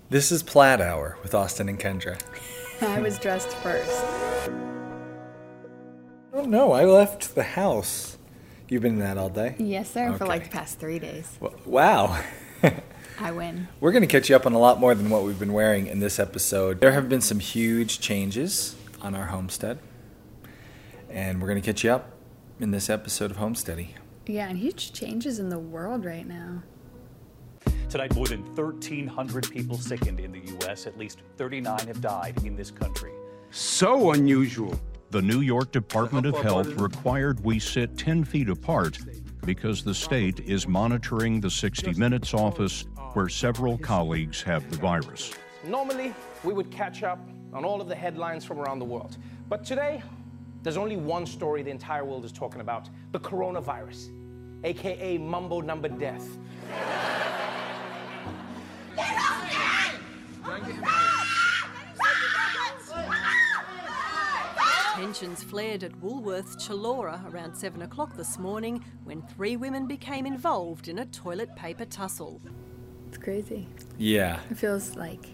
This is Plaid Hour with Austin and Kendra. I was dressed first. I don't know. I left the house. You've been in that all day? Yes, sir, for Okay. like the past 3 days. Wow. I win. We're going to catch you up on a lot more than what we've been wearing in this episode. There have been some huge changes on our homestead, and we're going to catch you up in this episode of Homesteady. Yeah, and huge changes in the world right now. Tonight, more than 1,300 people sickened in the U.S. At least 39 have died in this country. So unusual. The New York Department of Health required we sit 10 feet apart because the state is monitoring the 60 Minutes office where several colleagues have the virus. Normally, we would catch up on all of the headlines from around the world. But today, there's only one story the entire world is talking about: the coronavirus, AKA Mumbo Number Death. Tensions flared at Woolworths Chullora around 7 o'clock this morning when 3 women became involved in a toilet paper tussle. It's crazy. Yeah. It feels like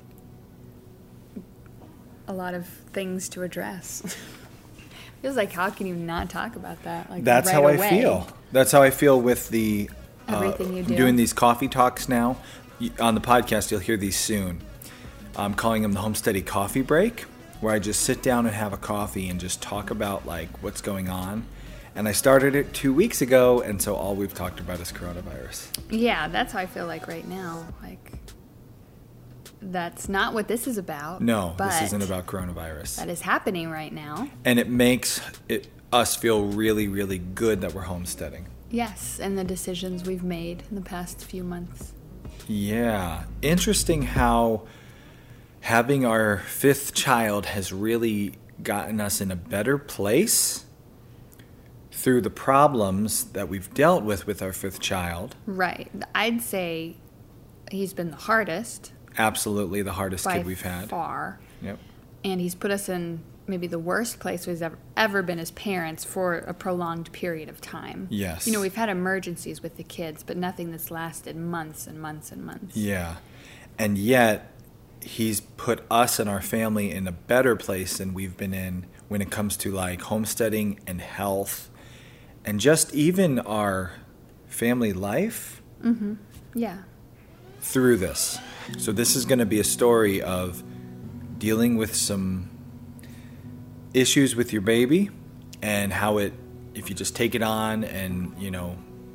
a lot of things to address. Feels like, how can you not talk about that? Like, That's right how away? I feel. That's how I feel with the Everything you do. doing these coffee talks now. On the podcast, you'll hear these soon. I'm calling them the Homesteady Coffee Break, where I just sit down and have a coffee and just talk about like what's going on. And I started it 2 weeks ago, and so all we've talked about is coronavirus. Yeah, that's how I feel like right now. Like, that's not what this is about. No, but this isn't about coronavirus. that is happening right now. And it makes us feel really, really good that we're homesteading. Yes, and the decisions we've made in the past few months. Yeah. Interesting how having our 5th child has really gotten us in a better place through the problems that we've dealt with our 5th child. Right. I'd say he's been the hardest Absolutely the hardest by kid we've had. far. Yep. And he's put us in maybe the worst place we've ever been as parents for a prolonged period of time. Yes. You know, we've had emergencies with the kids, but nothing that's lasted months and months and months. Yeah. And yet, he's put us and our family in a better place than we've been in when it comes to like homesteading and health and just even our family life Yeah. through this. So this is going to be a story of dealing with some issues with your baby and how it, if you just take it on and, you know,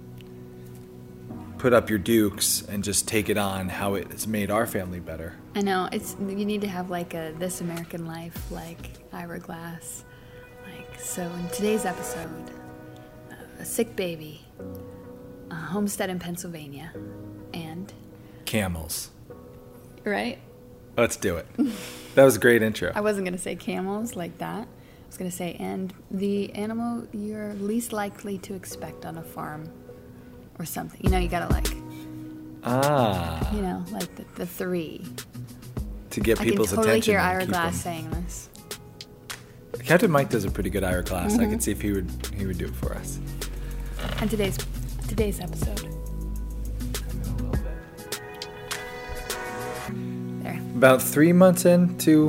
put up your dukes and just take it on, how it's made our family better. I know, you need to have like a This American Life, like Ira Glass. Like, so in today's episode, a sick baby, a homestead in Pennsylvania, and... Camels. Right? Let's do it. That was a great intro. I wasn't going to say camels like that. I was going to say, and the animal you're least likely to expect on a farm or something. You know, you got to like, you know, like the 3. To get I people's can totally attention. hear and Ira keep Glass them. saying this. Captain Mike does a pretty good Ira Glass. I could see if he would do it for us. And today's episode. There. About 3 months into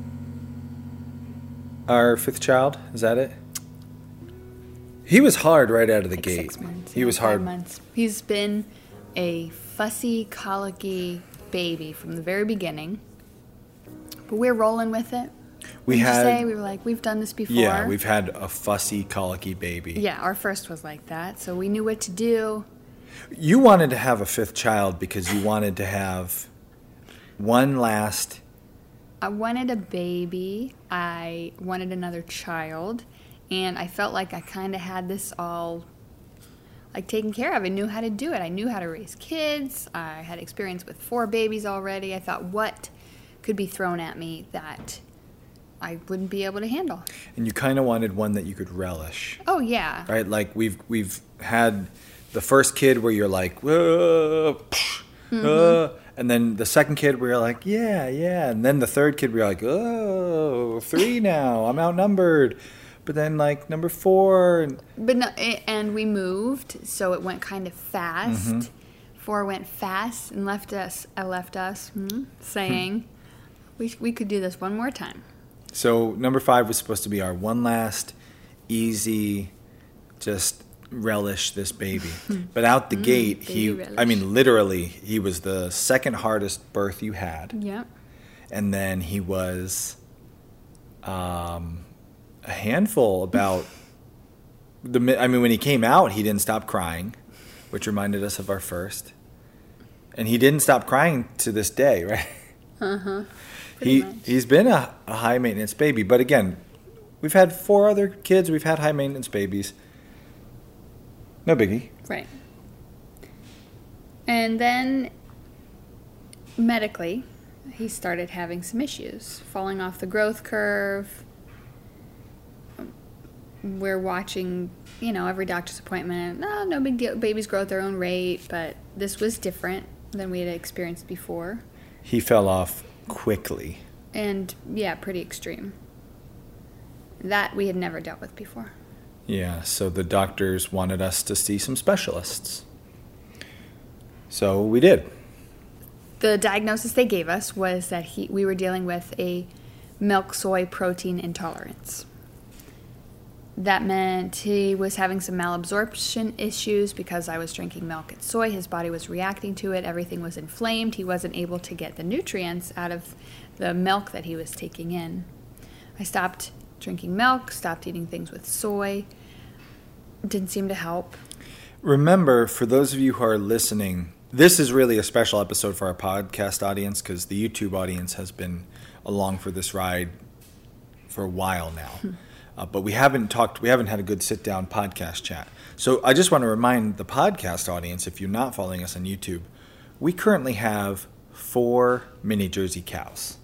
our 5th child, is that it? He was hard right out of the Like gate. 6 months. He yeah, was 5 hard. months. He's been a fussy, colicky baby from the very beginning. But we're rolling with it. We Didn't you had, say? We were like, we've done this before. yeah, we've had a fussy, colicky baby. Yeah, our first was like that, so we knew what to do. You wanted to have a 5th child because you wanted to have one last. I wanted a baby. I wanted another child. And I felt like I kind of had this all like taken care of. I knew how to do it. I knew how to raise kids. I had experience with 4 babies already. I thought, what could be thrown at me that I wouldn't be able to handle? And you kind of wanted one that you could relish. Oh, yeah. Right? Like we've had the first kid where you're like, whoa, and then the second kid where you're like, yeah. And then the third kid where you're like, oh, 3 now, I'm outnumbered. But then like number 4. But no, and we moved, so it went kind of fast 4 went fast and left us saying, we could do this one more time. So number 5 was supposed to be our one last easy, just relish this baby. But out the gate, literally, he was the second hardest birth you had. Yep. And then he was a handful about when he came out, he didn't stop crying, which reminded us of our first. And he didn't stop crying to this day, right? Uh-huh. He's been a high maintenance baby, but again, we've had 4 other kids. We've had high maintenance babies. No biggie. Right. And then medically, he started having some issues, falling off the growth curve. We're watching, every doctor's appointment. No big deal. Babies grow at their own rate, but this was different than we had experienced before. He fell off quickly. And, pretty extreme. That we had never dealt with before. Yeah, so the doctors wanted us to see some specialists. So we did. The diagnosis they gave us was that we were dealing with a milk soy protein intolerance. That meant he was having some malabsorption issues because I was drinking milk and soy. His body was reacting to it. Everything was inflamed. He wasn't able to get the nutrients out of the milk that he was taking in. I stopped drinking milk, stopped eating things with soy. Didn't seem to help. Remember, for those of you who are listening, this is really a special episode for our podcast audience because the YouTube audience has been along for this ride for a while now. But we haven't had a good sit-down podcast chat. So I just want to remind the podcast audience, if you're not following us on YouTube, we currently have 4 mini Jersey cows.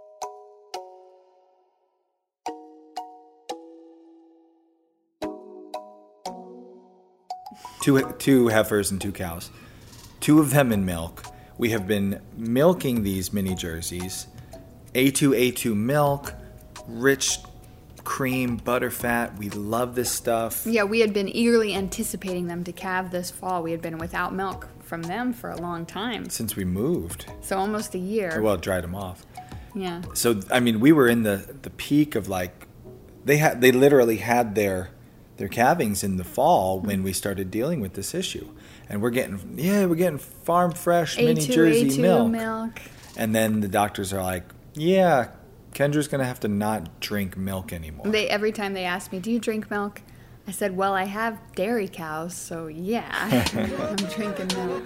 Two heifers and 2 cows. 2 of them in milk. We have been milking these mini Jerseys. A2 milk, rich cream, butter fat. We love this stuff. Yeah, we had been eagerly anticipating them to calve this fall. We had been without milk from them for a long time. Since we moved. So almost a year. Well, it dried them off. Yeah. So, we were in the peak of they literally had their calvings in the fall when we started dealing with this issue. And we're getting farm fresh mini Jersey milk. And then the doctors are like, yeah, Kendra's going to have to not drink milk anymore. Every time they ask me, do you drink milk? I said, well, I have dairy cows, so yeah, I'm drinking milk.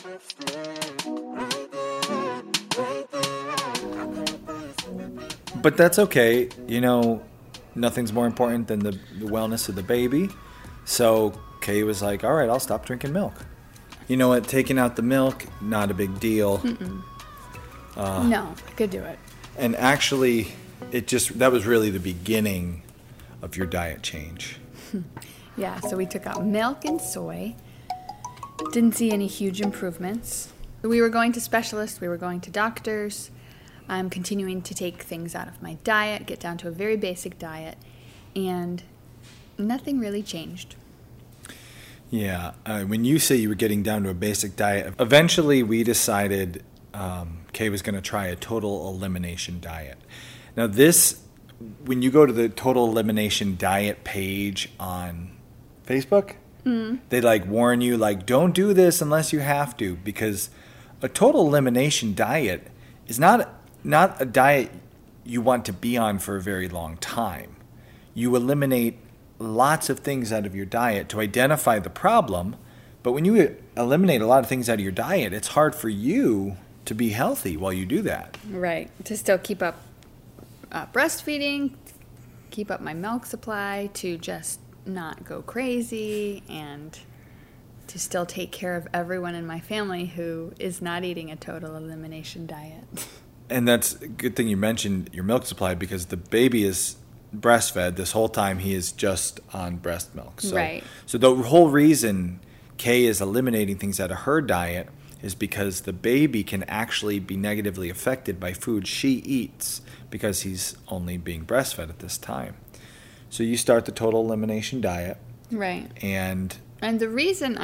But that's okay. Nothing's more important than the wellness of the baby. So Kay was like, all right, I'll stop drinking milk. You know what? Taking out the milk, not a big deal. No, I could do it. And actually, that was really the beginning of your diet change. Yeah, so we took out milk and soy. Didn't see any huge improvements. We were going to specialists. We were going to doctors. I'm continuing to take things out of my diet, get down to a very basic diet, and nothing really changed. Yeah, when you say you were getting down to a basic diet, eventually we decided Kay was going to try a total elimination diet. Now when you go to the total elimination diet page on Facebook, they warn you, don't do this unless you have to, because a total elimination diet is not a diet you want to be on for a very long time. You eliminate lots of things out of your diet to identify the problem, but when you eliminate a lot of things out of your diet, it's hard for you to be healthy while you do that. Right. To still keep up breastfeeding, keep up my milk supply, to just not go crazy, and to still take care of everyone in my family who is not eating a total elimination diet. And that's a good thing you mentioned your milk supply, because the baby is breastfed this whole time. He is just on breast milk. Right. So the whole reason Kay is eliminating things out of her diet is because the baby can actually be negatively affected by food she eats because he's only being breastfed at this time. So you start the total elimination diet. Right. And the reason I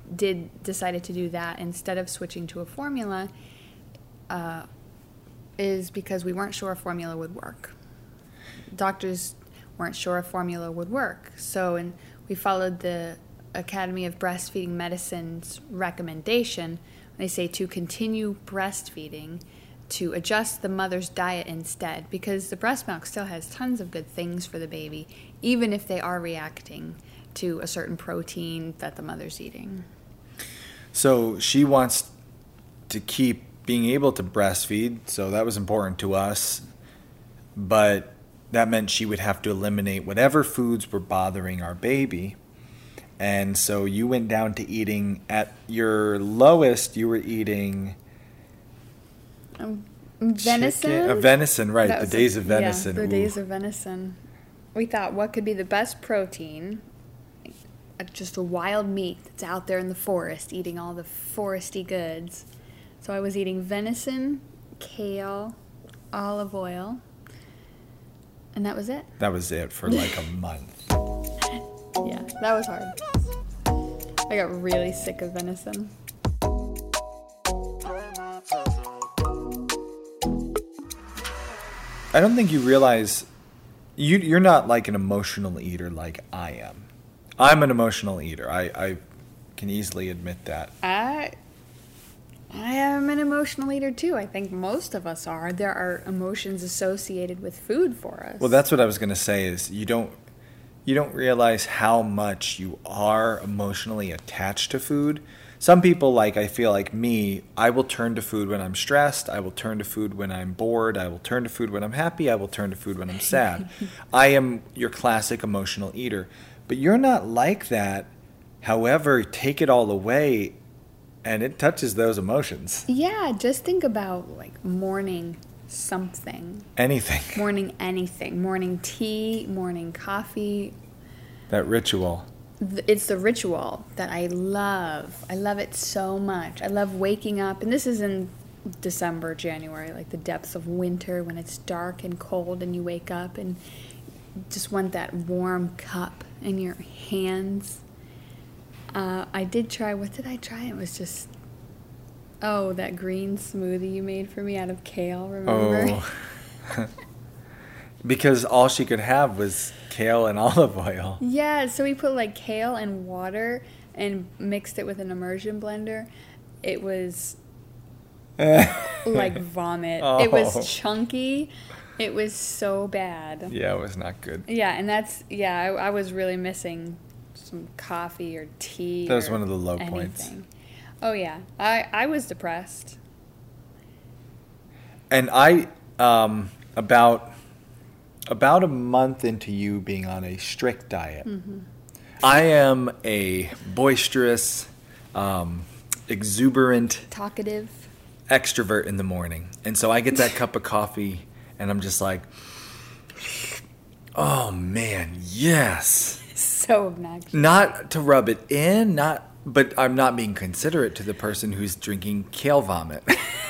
decided to do that instead of switching to a formula is because we weren't sure a formula would work. Doctors weren't sure a formula would work. So we followed the Academy of Breastfeeding Medicine's recommendation. They say to continue breastfeeding, to adjust the mother's diet instead, because the breast milk still has tons of good things for the baby, even if they are reacting to a certain protein that the mother's eating. So she wants to keep being able to breastfeed, so that was important to us. But that meant she would have to eliminate whatever foods were bothering our baby. And so you went down to eating, at your lowest, you were eating Venison? Venison, right. That The was days of venison. Yeah, the Ooh. days of venison. We thought, what could be the best protein? Just a wild meat that's out there in the forest, eating all the foresty goods. So I was eating venison, kale, olive oil, and that was it. That was it for like a month. Yeah, that was hard. I got really sick of venison. I don't think you realize you're not like an emotional eater like I am. I'm an emotional eater. I can easily admit that. I am an emotional eater too. I think most of us are. There are emotions associated with food for us. Well, that's what I was going to say is you don't realize how much you are emotionally attached to food. Some people, like I feel like me, I will turn to food when I'm stressed. I will turn to food when I'm bored. I will turn to food when I'm happy. I will turn to food when I'm sad. I am your classic emotional eater. But you're not like that. However, take it all away and it touches those emotions. Yeah, just think about like morning something. Anything. Morning anything. Morning tea, morning coffee. That ritual. It's the ritual that I love. I love it so much. I love waking up, and this is in December, January, like the depths of winter when it's dark and cold and you wake up and just want that warm cup in your hands. I did try, what did I try? It was just, that green smoothie you made for me out of kale, remember? Oh. Because all she could have was kale and olive oil. Yeah, so we put like kale and water and mixed it with an immersion blender. It was like vomit. Oh. It was chunky. It was so bad. Yeah, it was not good. Yeah, and I was really missing some coffee or tea. That was or one of the low anything. points. Oh yeah, I was depressed. And I, about a month into you being on a strict diet, I am a boisterous, exuberant, Talkative. extrovert in the morning. And so I get that cup of coffee and I'm just like, oh man, yes. So obnoxious. Not to rub it in, but I'm not being considerate to the person who's drinking kale vomit.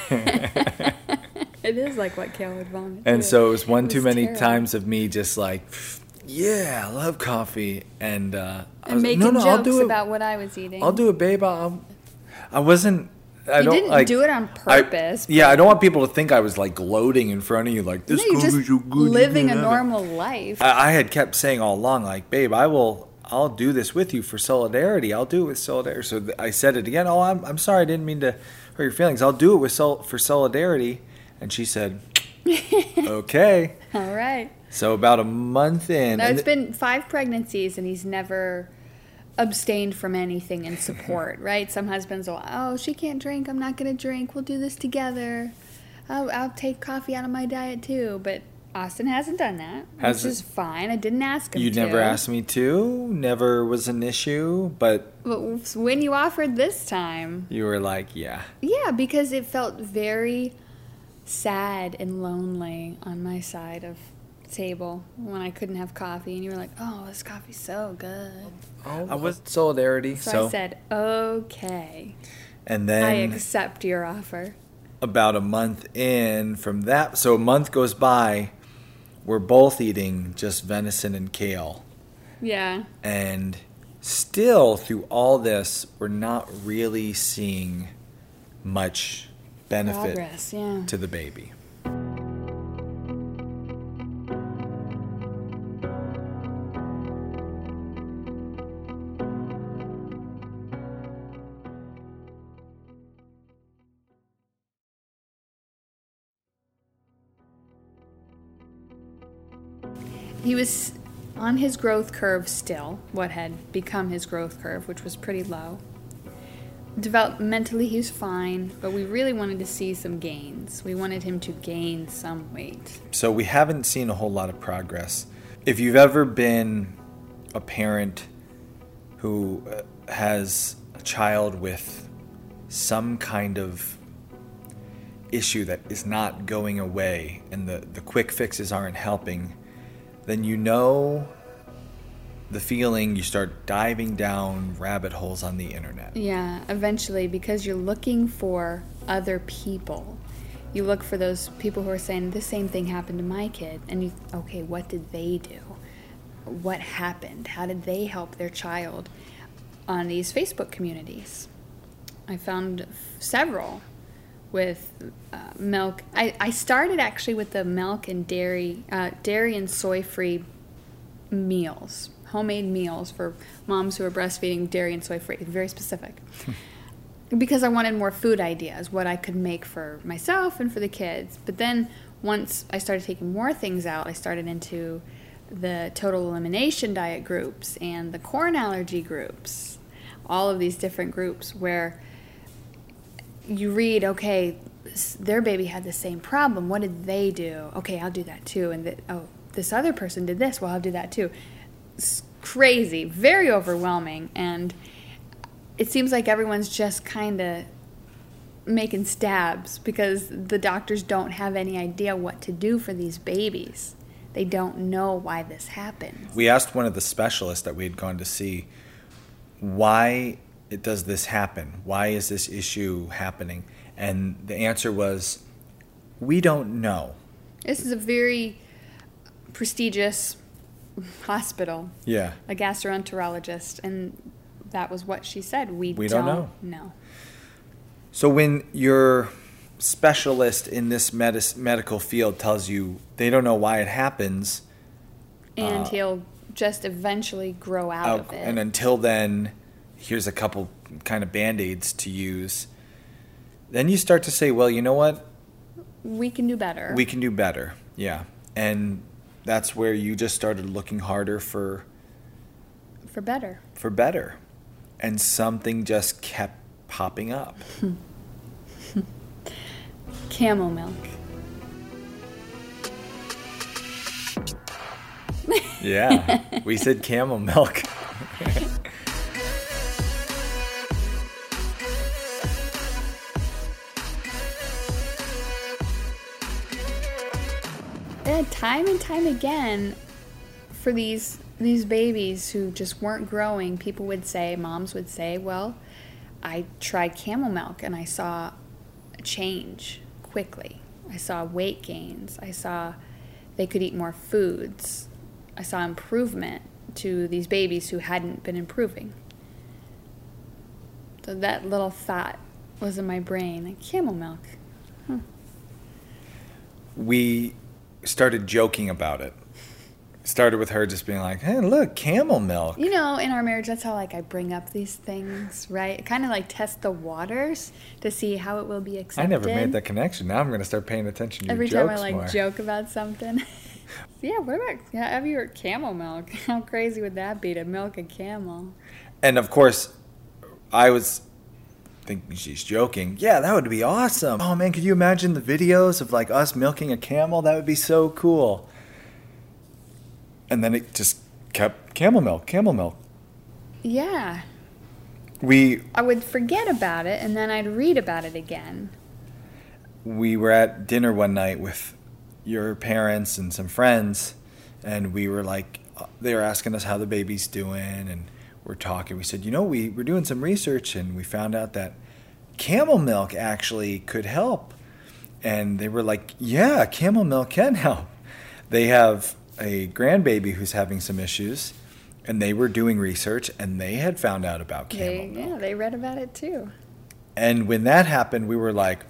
It is like what kale would vomit. And too. so it was one It too was many terrible. times of me just like, yeah, I love coffee. And I was making like, no, I'll jokes do it. about what I was eating. I'll do it, babe. I wasn't. I You don't didn't like, do it on purpose. Yeah, I don't want people to think I was like gloating in front of you, like this No, you're coffee's just so good. living a Yeah. normal life. I had kept saying all along, like, babe, I'll do this with you for solidarity. I'll do it with solidarity. So I said it again. Oh, I'm sorry. I didn't mean to hurt your feelings. I'll do it for solidarity. And she said, okay. All right. So about a month in. No, and it's been 5 pregnancies, and he's never abstained from anything in support, right? Some husbands will, oh, she can't drink. I'm not going to drink. We'll do this together. I'll take coffee out of my diet too. But Austin hasn't done that, which is fine. I didn't ask him to. You never asked me to. Never was an issue. But when you offered this time. You were like, yeah. Yeah, because it felt very sad and lonely on my side of the table when I couldn't have coffee. And you were like, oh, this coffee's so good. I was solidarity. So I said, okay. And I then accept your offer. about a month in from that, so a month goes by, we're both eating just venison and kale. Yeah. And Still, through all this, we're not really seeing much benefit Progress, yeah. to the baby. He was on his growth curve still, what had become his growth curve, which was pretty low. Developmentally, he was fine, but we really wanted to see some gains. We wanted him to gain some weight. So we haven't seen a whole lot of progress. If you've ever been a parent who has a child with some kind of issue that is not going away and the quick fixes aren't helping, then you know the feeling. You start diving down rabbit holes on the internet. Yeah, eventually, because you're looking for other people. You look for those people who are saying, the same thing happened to my kid. And okay, what did they do? What happened? How did they help their child on these Facebook communities? I found several with milk. I started actually with the milk and dairy and soy-free meals, homemade meals for moms who are breastfeeding, dairy and soy-free. Very specific. Because I wanted more food ideas, what I could make for myself and for the kids. But then once I started taking more things out, I started into the total elimination diet groups and the corn allergy groups, all of these different groups where you read, okay, their baby had the same problem. What did they do? Okay, I'll do that too. And this other person did this. Well, I'll do that too. It's crazy, very overwhelming. And it seems like everyone's just kind of making stabs because the doctors don't have any idea what to do for these babies. They don't know why this happens. We asked one of the specialists that we had gone to see, why does this happen? Why is this issue happening? And the answer was, we don't know. This is a very prestigious hospital. Yeah. A gastroenterologist, and that was what she said. We don't know. No. So when your specialist in this medical field tells you they don't know why it happens, and he'll just eventually grow out of it. And until then, here's a couple kind of Band-Aids to use. Then you start to say, well, you know what? We can do better. We can do better, yeah. And that's where you just started looking harder for better. For better. And something just kept popping up. Camel milk. Yeah, we said camel milk. Time and time again, for these babies who just weren't growing, people would say, moms would say, well, I tried camel milk and I saw a change quickly. I saw weight gains. I saw they could eat more foods. I saw improvement to these babies who hadn't been improving. So that little thought was in my brain, like camel milk. We started joking about it. Started with her just being like, hey, look, camel milk. You know, in our marriage, that's how I bring up these things, right? Kind of like test the waters to see how it will be accepted. I never made that connection. Now I'm going to start paying attention to every your time jokes I more. joke about something. Yeah, what about have you heard camel milk? How crazy would that be to milk a camel? And of course, I was thinking she's joking. Yeah, that would be awesome. Oh man, could you imagine the videos of like us milking a camel? That would be so cool. And then it just kept camel milk. Yeah. I would forget about it and then I'd read about it again. We were at dinner one night with your parents and some friends, and we were like, they were asking us how the baby's doing, and we're talking. We said, you know, we were doing some research and we found out that camel milk actually could help. And they were like, yeah, camel milk can help. They have a grandbaby who's having some issues, and they were doing research, and they had found out about camel milk. Yeah, they read about it too. And when that happened, we were like,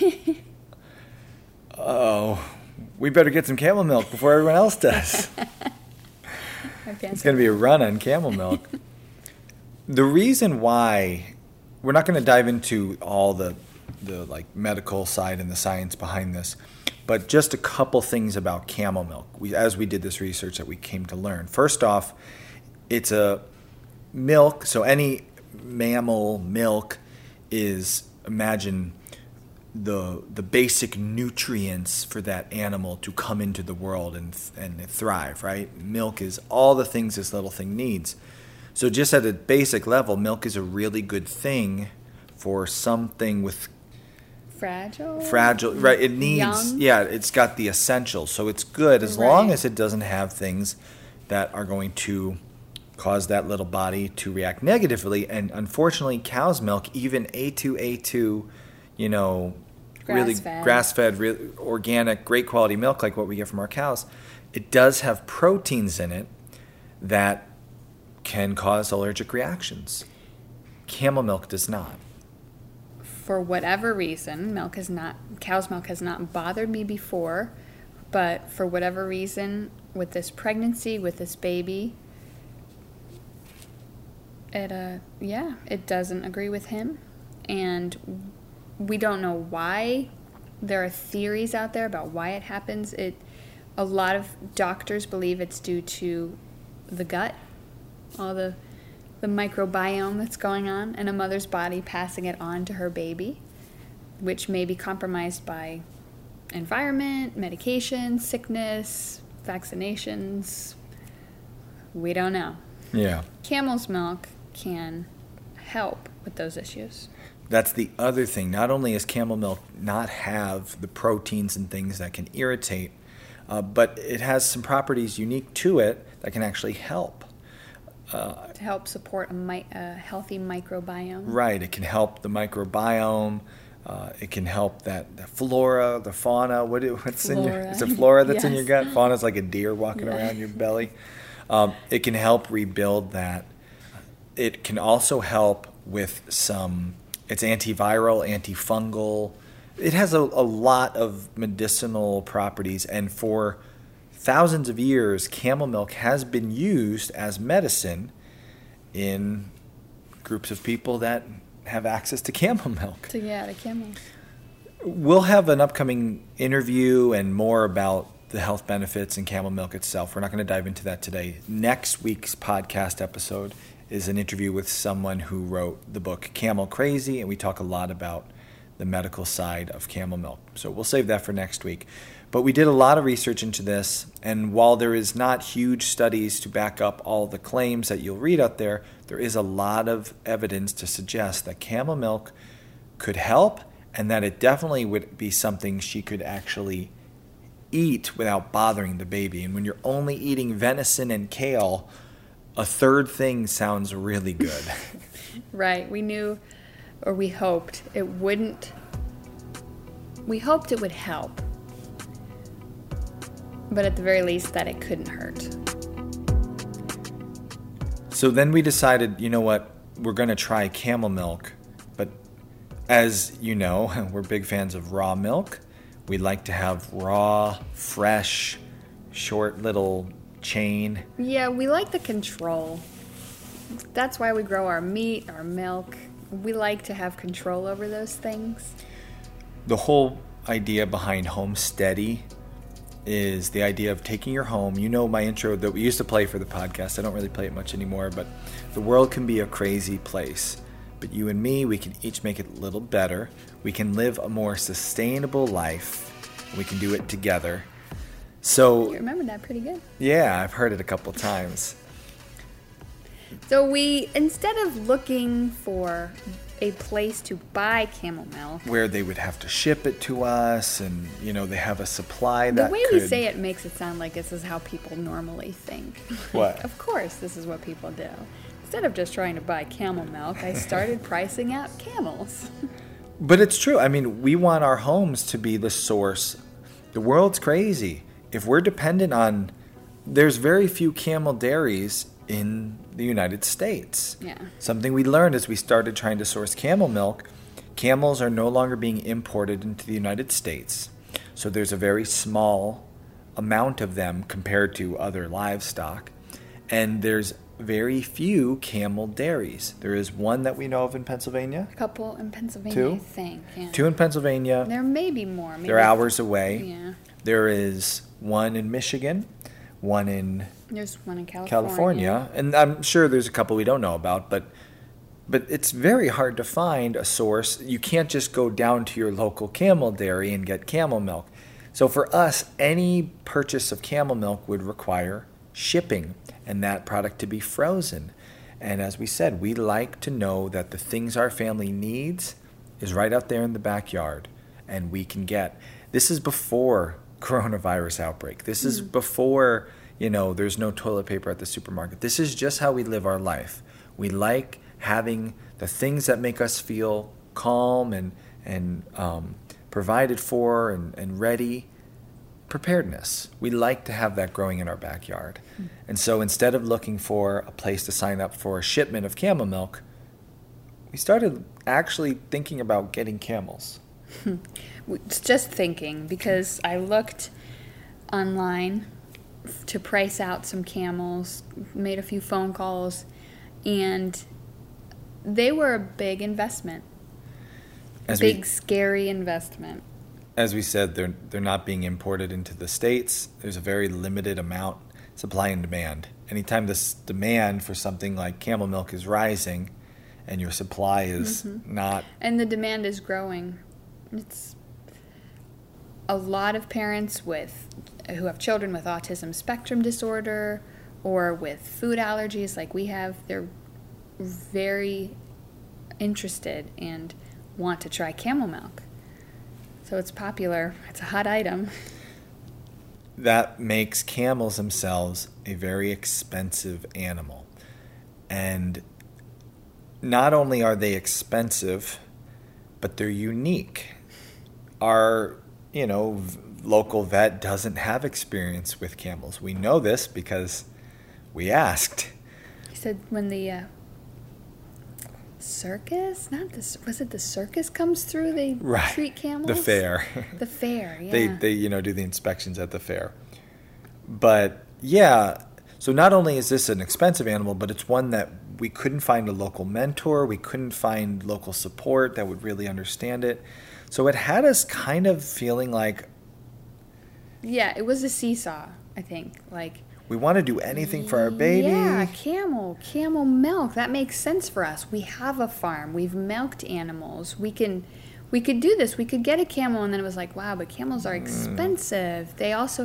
oh, we better get some camel milk before everyone else does. It's going to be a run on camel milk. The reason why, we're not going to dive into all the like medical side and the science behind this, but just a couple things about camel milk. As we did this research that we came to learn. First off, it's a milk, so any mammal milk is, imagine the basic nutrients for that animal to come into the world and thrive, right? Milk is all the things this little thing needs. So just at a basic level, milk is a really good thing for something with fragile, right? It needs, it's got the essentials. So it's good as long as it doesn't have things that are going to cause that little body to react negatively. And unfortunately, cow's milk, even A2, really grass-fed, really organic, great quality milk like what we get from our cows, it does have proteins in it that can cause allergic reactions. Camel milk does not. For whatever reason, cow's milk has not bothered me before, but for whatever reason, with this pregnancy, with this baby, it doesn't agree with him, and we don't know why. There are theories out there about why it happens. A lot of doctors believe it's due to the gut, all the microbiome that's going on in a mother's body, passing it on to her baby, which may be compromised by environment, medication, sickness, vaccinations. We don't know. Yeah. Camel's milk can help with those issues. That's the other thing. Not only does camel milk not have the proteins and things that can irritate, but it has some properties unique to it that can actually help. To help support a healthy microbiome. Right. It can help the microbiome. It can help the flora, the fauna. What's in your? It's a flora that's in your gut. Fauna's like a deer walking around your belly. It can help rebuild that. It can also help with it's antiviral, antifungal. It has a lot of medicinal properties, and for thousands of years, camel milk has been used as medicine in groups of people that have access to camel milk. To camel. We'll have an upcoming interview and more about the health benefits in camel milk itself. We're not going to dive into that today. Next week's podcast episode is an interview with someone who wrote the book Camel Crazy, and we talk a lot about the medical side of camel milk. So we'll save that for next week. But we did a lot of research into this, and while there is not huge studies to back up all the claims that you'll read out there, there is a lot of evidence to suggest that camel milk could help, and that it definitely would be something she could actually eat without bothering the baby. And when you're only eating venison and kale, a third thing sounds really good. Right. We knew, or we hoped it wouldn't. We hoped it would help, but at the very least that it couldn't hurt. So then we decided, you know what, we're going to try camel milk. But as you know, we're big fans of raw milk. We like to have raw, fresh, short little chain. Yeah, we like the control. That's why we grow our meat, our milk. We like to have control over those things. The whole idea behind Homesteady is the idea of taking your home. You know my intro that we used to play for the podcast. I don't really play it much anymore, but the world can be a crazy place. But you and me, we can each make it a little better. We can live a more sustainable life. We can do it together. So you remember that pretty good. Yeah, I've heard it a couple times. So we, instead of looking for a place to buy camel milk, where they would have to ship it to us, and they have a supply that the way we say it makes it sound like this is how people normally think. What? Of course, this is what people do. Instead of just trying to buy camel milk, I started pricing out camels. But it's true. I mean, we want our homes to be the source. The world's crazy. If we're dependent on, there's very few camel dairies in the United States. Yeah. Something we learned as we started trying to source camel milk, camels are no longer being imported into the United States. So there's a very small amount of them compared to other livestock. And there's very few camel dairies. There is one that we know of in Pennsylvania. A couple in Pennsylvania, Two? I think. Yeah. 2 in Pennsylvania. There may be more. Maybe They're hours away. Yeah. There is one in Michigan, one in There's one in California, and I'm sure there's a couple we don't know about, but it's very hard to find a source. You can't just go down to your local camel dairy and get camel milk. So for us, any purchase of camel milk would require shipping and that product to be frozen. And as we said, we like to know that the things our family needs is right out there in the backyard and we can get. This is before coronavirus outbreak. This is before, there's no toilet paper at the supermarket. This is just how we live our life. We like having the things that make us feel calm and provided for and ready. Preparedness. We like to have that growing in our backyard. And so instead of looking for a place to sign up for a shipment of camel milk, we started actually thinking about getting camels. It's just thinking, because I looked online to price out some camels, made a few phone calls, and they were a big investment. Scary investment. As we said, they're not being imported into the States. There's a very limited amount, supply and demand. Anytime this demand for something like camel milk is rising and your supply is not... And the demand is growing. It's a lot of parents who have children with autism spectrum disorder or with food allergies like we have, they're very interested and want to try camel milk. So it's popular. It's a hot item. That makes camels themselves a very expensive animal. And not only are they expensive, but they're unique. Our, local vet doesn't have experience with camels. We know this because we asked. He said when the circus, was it the circus comes through, they treat camels? The fair. The fair, yeah. They do the inspections at the fair. But yeah, so not only is this an expensive animal, but it's one that we couldn't find a local mentor, we couldn't find local support that would really understand it. So it had us kind of feeling like... Yeah, it was a seesaw, I think. Like, we want to do anything for our baby. Yeah, camel milk. That makes sense for us. We have a farm. We've milked animals. We could do this. We could get a camel, and then it was like, wow, but camels are expensive. They also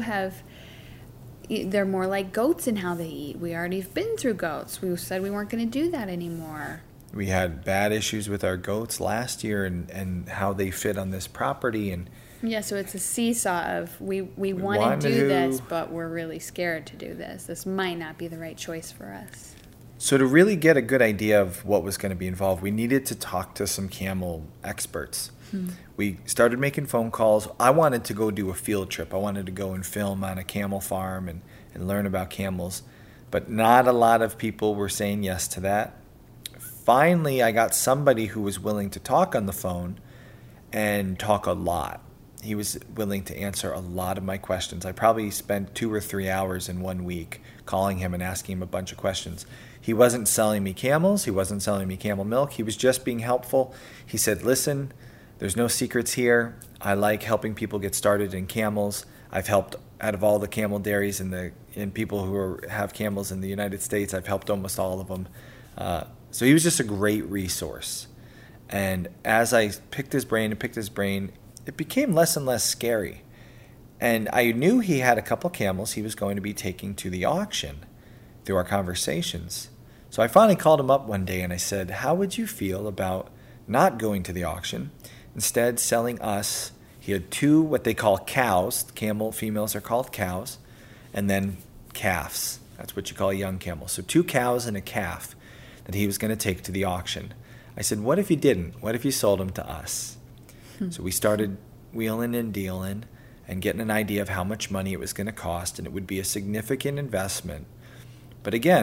they're more like goats in how they eat. We already have been through goats. We said we weren't going to do that anymore. We had bad issues with our goats last year and how they fit on this property. And yeah, so it's a seesaw of we want to do this, but we're really scared to do this. This might not be the right choice for us. So to really get a good idea of what was going to be involved, we needed to talk to some camel experts. We started making phone calls. I wanted to go do a field trip. I wanted to go and film on a camel farm and learn about camels. But not a lot of people were saying yes to that. Finally, I got somebody who was willing to talk on the phone and talk a lot. He was willing to answer a lot of my questions. I probably spent 2 or 3 hours in 1 week calling him and asking him a bunch of questions. He wasn't selling me camels. He wasn't selling me camel milk. He was just being helpful. He said, listen, there's no secrets here. I like helping people get started in camels. I've helped out of all the camel dairies and people who have camels in the United States. I've helped almost all of them. So he was just a great resource. And as I picked his brain, it became less and less scary. And I knew he had a couple camels he was going to be taking to the auction through our conversations. So I finally called him up one day and I said, how would you feel about not going to the auction, instead selling us? He had 2 what they call cows. Camel females are called cows. And then calves. That's what you call a young camel. So 2 cows and a calf that he was going to take to the auction. I said, what if you didn't? What if you sold them to us? So we started wheeling and dealing and getting an idea of how much money it was going to cost, and it would be a significant investment. But again,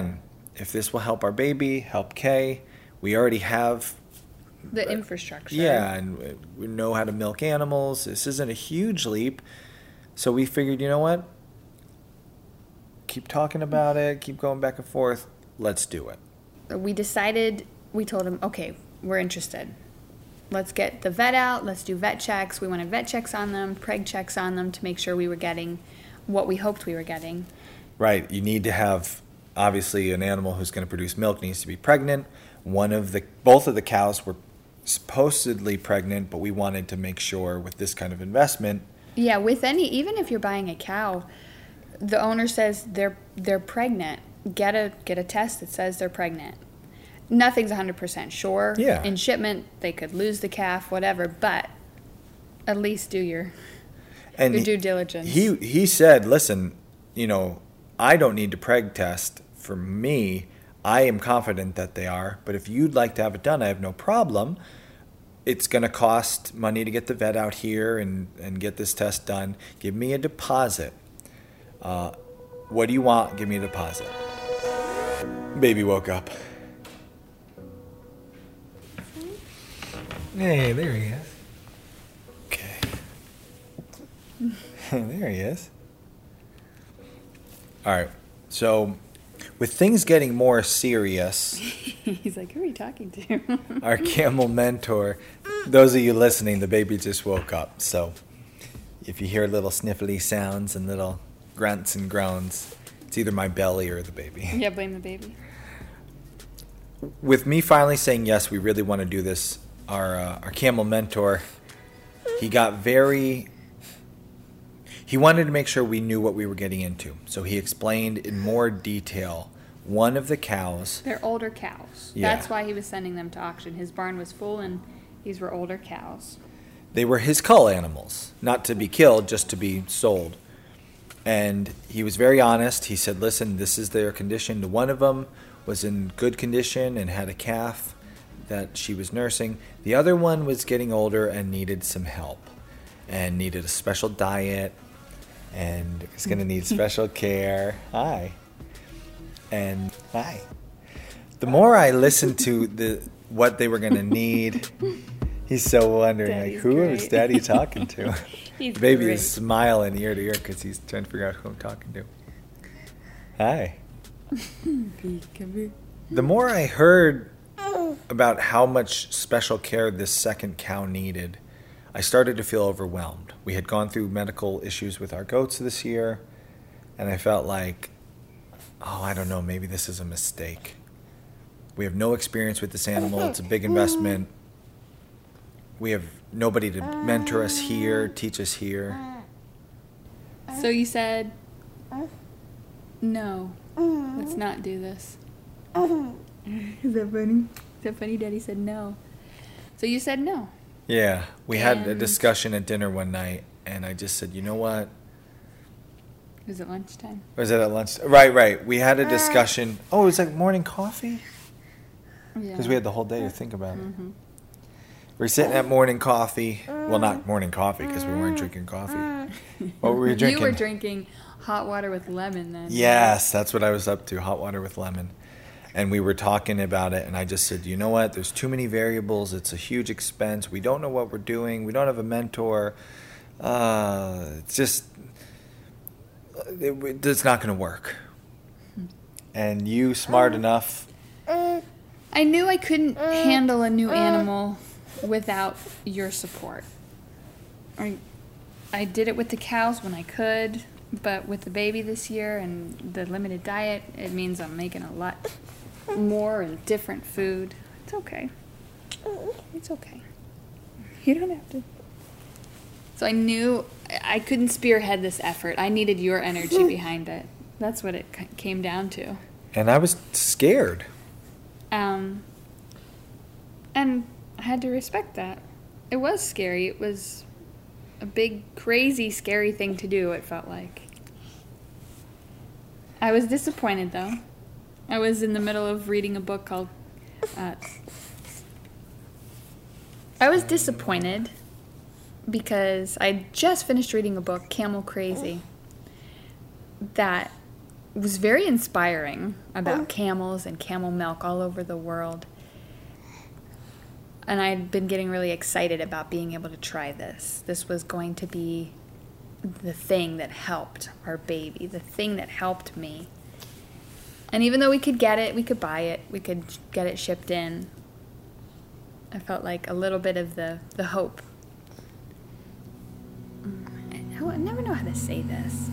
if this will help our baby, help Kay, we already have The infrastructure. Yeah, and we know how to milk animals. This isn't a huge leap. So we figured, you know what? Keep talking about it, keep going back and forth. Let's do it. We decided, we told him, okay, we're interested. Let's get the vet out. Let's do vet checks. We wanted vet checks on them, preg checks on them to make sure we were getting what we hoped we were getting. Right. You need to have, obviously, an animal who's going to produce milk needs to be pregnant. Both of the cows were supposedly pregnant, but we wanted to make sure with this kind of investment. Yeah, even if you're buying a cow, the owner says they're pregnant. Get a test that says they're pregnant. Nothing's 100% sure. Yeah. In shipment, they could lose the calf, whatever, but at least do your due diligence. He said, listen, I don't need to preg test. For me, I am confident that they are, but if you'd like to have it done, I have no problem. It's going to cost money to get the vet out here and get this test done. Give me a deposit. What do you want? Give me a deposit. Baby woke up. Hey, there he is. Okay. There he is. All right. So, with things getting more serious, He's like, who are you talking to? our camel mentor, those of you listening, the baby just woke up. So, if you hear little sniffly sounds and little grunts and groans, it's either my belly or the baby. Yeah, blame the baby. With me finally saying yes, we really want to do this, our camel mentor, he wanted to make sure we knew what we were getting into. So he explained in more detail one of the cows. They're older cows. Yeah. That's why he was sending them to auction. His barn was full, and these were older cows. They were his cull animals, not to be killed, just to be sold. And he was very honest. He said, listen, this is their condition. One of them was in good condition and had a calf that she was nursing. The other one was getting older and needed some help and needed a special diet and is going to need special care. Hi. And hi. The more I listened to what they were going to need, he's so wondering, Daddy's who great. is Daddy talking to? He's The baby great. is smiling ear to ear because he's trying to figure out who I'm talking to. Hi. The more I heard about how much special care this second cow needed, I started to feel overwhelmed. We had gone through medical issues with our goats this year, and I felt like, I don't know, maybe this is a mistake. We have no experience with this animal. It's a big investment. We have nobody to mentor us here, teach us here. So you said, no, let's not do this. Is that funny? Is that funny? Daddy said no. So you said no. Yeah, we had a And- discussion at dinner one night, and I just said, you know what? Was it lunchtime? Was it at lunch? Right. We had a discussion. Oh, it was like morning coffee? Yeah. Because we had the whole day to think about it. We're sitting at morning coffee. Well, not morning coffee because we weren't drinking coffee. What were we drinking? You were drinking hot water with lemon then. Yes, that's what I was up to, hot water with lemon. And we were talking about it, and I just said, you know what? There's too many variables. It's a huge expense. We don't know what we're doing. We don't have a mentor. It's just, it's not going to work. And you, smart enough. I knew I couldn't handle a new animal without your support. I did it with the cows when I could, but with the baby this year and the limited diet, it means I'm making a lot more and different food. It's okay. It's okay. You don't have to. So I knew I couldn't spearhead this effort. I needed your energy behind it. That's what it came down to. And I was scared. And I had to respect that. It was scary. It was a big, crazy, scary thing to do, it felt like. I was disappointed, though. I was in the middle of reading a book called... I was disappointed because I just finished reading a book, Camel Crazy, that was very inspiring about camels and camel milk all over the world. And I had been getting really excited about being able to try this. This was going to be the thing that helped our baby, the thing that helped me. And even though we could get it, we could buy it, we could get it shipped in, I felt like a little bit of the hope. I never know how to say this.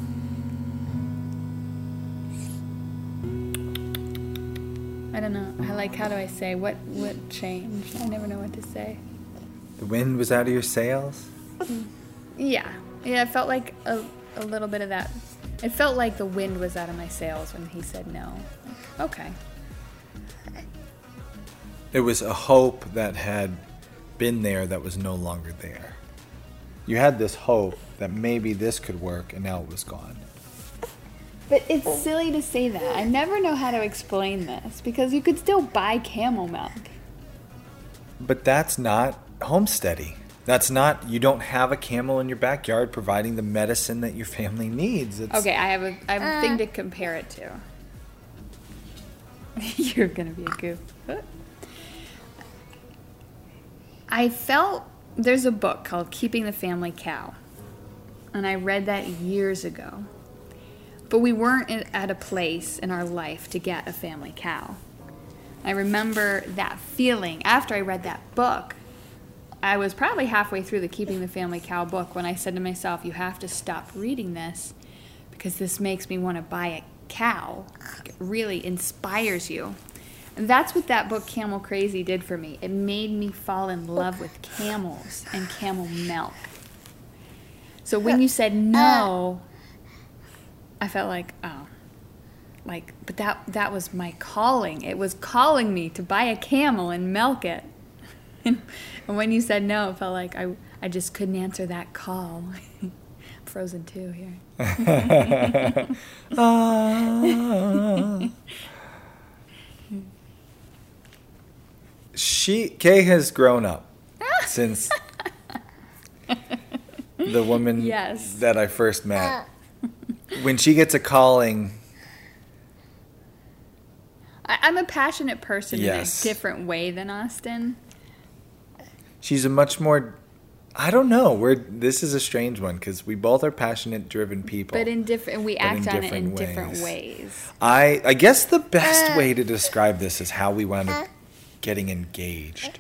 I don't know. How do I say? What changed? I never know what to say. The wind was out of your sails? Yeah, it felt like a little bit of that. It felt like the wind was out of my sails when he said no. Okay. It was a hope that had been there that was no longer there. You had this hope that maybe this could work, and now it was gone. But it's silly to say that. I never know how to explain this, because you could still buy camel milk. But that's not homesteady. That's not, you don't have a camel in your backyard providing the medicine that your family needs. Okay, I have a thing to compare it to. You're gonna be a goof. I felt, there's a book called Keeping the Family Cow, and I read that years ago. But we weren't at a place in our life to get a family cow. I remember that feeling after I read that book. I was probably halfway through the Keeping the Family Cow book when I said to myself, you have to stop reading this because this makes me want to buy a cow. It really inspires you. And that's what that book, Camel Crazy, did for me. It made me fall in love with camels and camel milk. So when you said no, I felt like, but that was my calling. It was calling me to buy a camel and milk it. And when you said no, it felt like I just couldn't answer that call. Frozen 2 here. Kay has grown up since the woman that I first met. When she gets a calling, I'm a passionate person in a Yes. different way than Austin. she's a much more, I don't know, this is a strange one because we both are passionate, driven people. But we act on it in different different ways. I guess the best way to describe this is how we wound up getting engaged.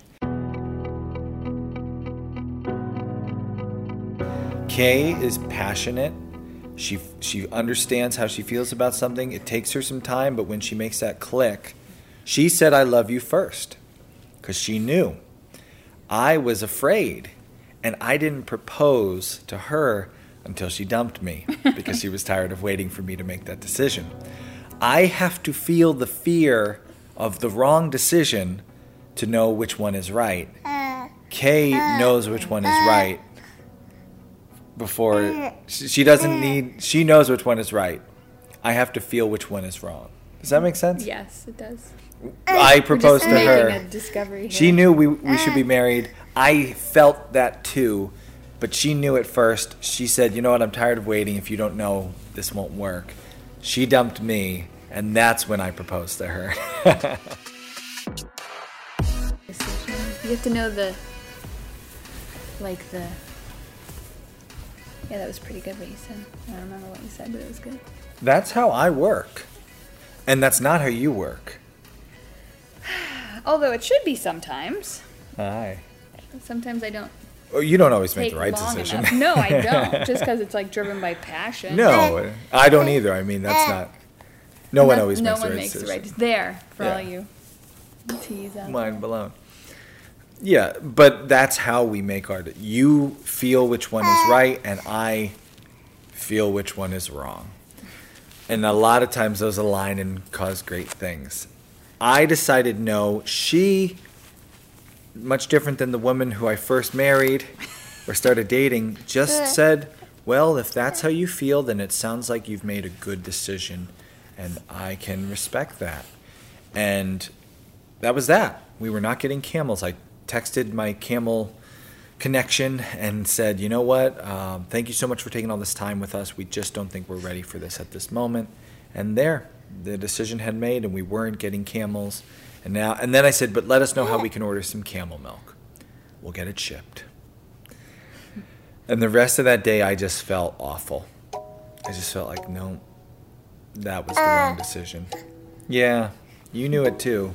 Kay is passionate. She understands how she feels about something. It takes her some time, but when she makes that click, she said, I love you first, because she knew. I was afraid, and I didn't propose to her until she dumped me, because she was tired of waiting for me to make that decision. I have to feel the fear of the wrong decision to know which one is right. Kay knows which one is right. Before she doesn't need, she knows which one is right. I have to feel which one is wrong. Does that make sense? Yes, it does. I proposed to her. Making a discovery here. She knew we should be married. I felt that too, but she knew it first. She said, you know what, I'm tired of waiting. If you don't know, this won't work. She dumped me, and that's when I proposed to her. You have to know yeah, that was pretty good what you said. I don't remember what you said, but it was good. That's how I work. And that's not how you work. Although it should be sometimes. Aye. Sometimes I don't Oh, you don't always make take the right long decision. enough. No, I don't. Just because it's like driven by passion. No, I don't either. I mean, that's not. No one always makes the right decision. No one makes the right. There for Yeah. all you teas out Mind there. blown. Yeah, but that's how we make art. You feel which one is right, and I feel which one is wrong. And a lot of times those align and cause great things. I decided no. She, much different than the woman who I first married or started dating, just said, well, if that's how you feel, then it sounds like you've made a good decision, and I can respect that. And that was that. We were not getting camels. I texted my camel connection and said, you know what, thank you so much for taking all this time with us. We just don't think we're ready for this at this moment. And there, the decision had made, and we weren't getting camels. And then I said, but let us know how we can order some camel milk. We'll get it shipped. And the rest of that day, I just felt awful. I just felt like, no, that was the wrong decision. Yeah, you knew it too.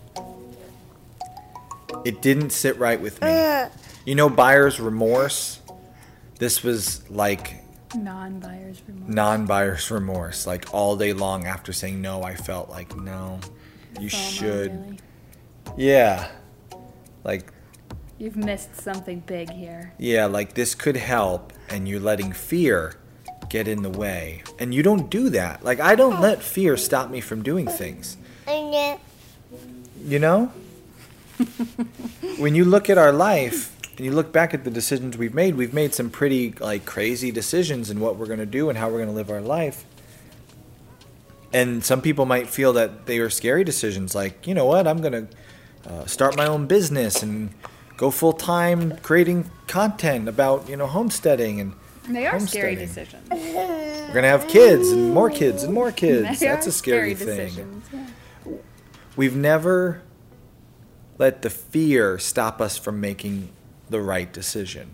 It didn't sit right with me. You know, buyer's remorse? This was like Non-buyer's remorse. non-buyer's remorse. Like all day long after saying no, I felt like, no, you should. Really. Yeah. Like, You've missed something big here. yeah, like this could help, and you're letting fear get in the way. And you don't do that. Like, I don't let fear stop me from doing things. You know? When you look at our life, and you look back at the decisions we've made some pretty, like, crazy decisions in what we're going to do and how we're going to live our life. And some people might feel that they are scary decisions, like, you know what, I'm going to start my own business and go full-time creating content about, you know, homesteading and They are scary homesteading. decisions. We're going to have kids and more kids and more kids. They That's are a scary thing. decisions, yeah. We've never let the fear stop us from making the right decision.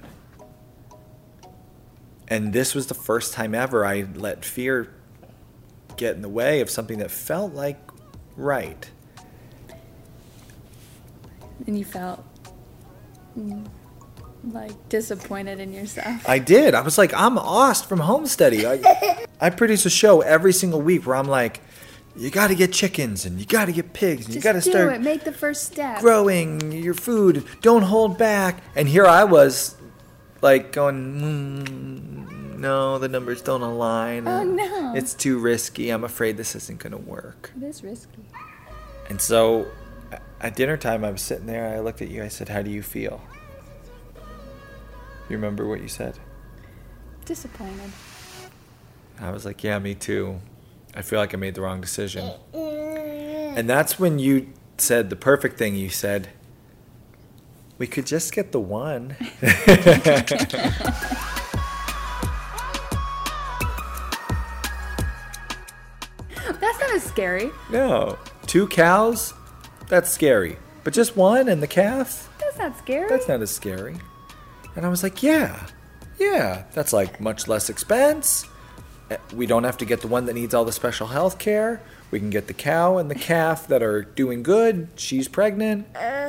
And this was the first time ever I let fear get in the way of something that felt like right. And you felt like disappointed in yourself. I did. I was like, I'm Ost from Homesteady. I produce a show every single week where I'm like, you got to get chickens and you got to get pigs and you got to Just do start it. Make the first step. growing your food. Don't hold back. And here I was, like, going, no, the numbers don't align. Oh, no. It's too risky. I'm afraid this isn't going to work. It is risky. And so at dinner time, I was sitting there. I looked at you. I said, how do you feel? You remember what you said? Disappointed. I was like, yeah, me too. I feel like I made the wrong decision. And that's when you said the perfect thing. You said, we could just get the one. That's not as scary. No. 2 cows? That's scary. But just one and the calf? That's not scary. That's not as scary. And I was like, yeah. That's like much less expense. We don't have to get the one that needs all the special health care. We can get the cow and the calf that are doing good. She's pregnant.